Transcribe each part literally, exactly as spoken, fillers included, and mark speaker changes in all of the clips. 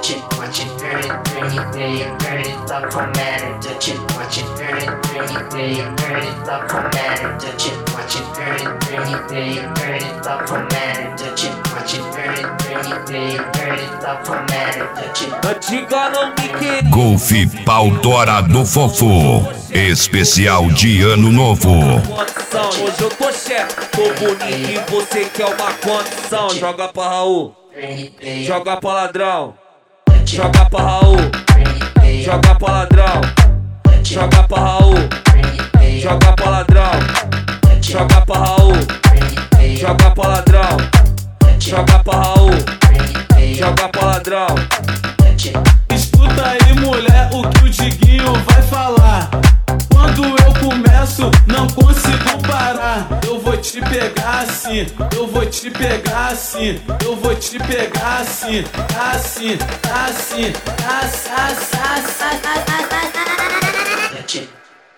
Speaker 1: touch it, watch it, burn it, burn it, burn it, burn it, love formatted, touch it, watch it, burn it, burn it, burn it, burn it, love formatted, touch it, watch it, burn it, burn it, burn it, burn it, love formatted, touch it, watch it, burn it, burn it, burn it, burn it, love formatted, touch it.
Speaker 2: Antiga não me queria.
Speaker 3: Golf Pau Dourado Fofo, especial de Ano Novo.
Speaker 2: Hoje eu tô chefe, tô bonito e você quer uma condição. Joga pra Raul, joga pra ladrão, joga pra Raul, joga pra ladrão, joga pra Raul, joga pra ladrão, joga pra Raul, joga pra ladrão, joga pra Raul, joga pra ladrão.
Speaker 4: Escuta aí, mulher, o que o Diguinho vai falar. Quando eu começo, não consigo parar. Eu vou te pegar assim, eu vou te pegar assim, eu vou te pegar assim, assim, assim, assim, assim.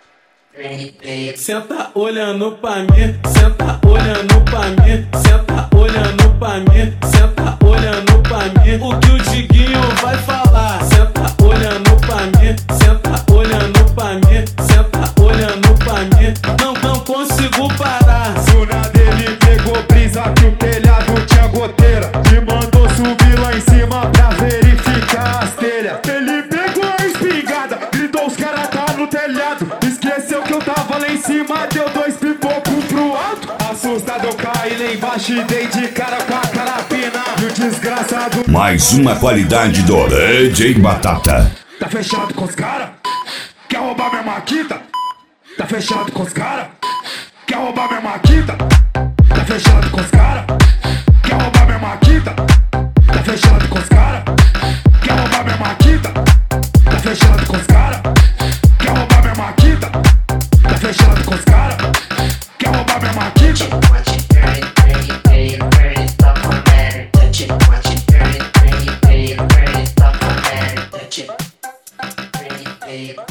Speaker 4: Senta olhando pra mim, senta olhando pra mim, senta olhando pra mim, senta olhando pra mim. O que o Diguinho vai falar? Senta olhando pra mim, senta olhando pra mim, senta olhando pra mim. Não, não consigo parar.
Speaker 5: Zona dele pegou brisa que o telhado tinha goteira e mandou subir lá em cima pra verificar as telhas. Ele pegou a espingarda, gritou os caras tá no telhado. Esqueceu que eu tava lá em cima, deu dois pipocos pro alto. Assustado eu caí lá embaixo e dei de cara com a carabina. E o desgraçado
Speaker 3: Mais uma qualidade do D J Batata.
Speaker 5: tá fechado com os caras? Quer roubar minha maquita? Tá fechado com os caras? Quer roubar minha maquita? Tá fechado com os caras? Quer roubar minha maquita? Tá fechado com os caras? Quer roubar minha maquita? Tá fechado com os caras? Quer roubar minha maquita? Tá fechado com os caras? Quer roubar minha maquita?
Speaker 1: Watch it, burn it, burn it, burn it, burn it, love formatted, touch it, watch it, burn it, burn it, burn it, burn it, love formatted, touch it, burn it, burn it.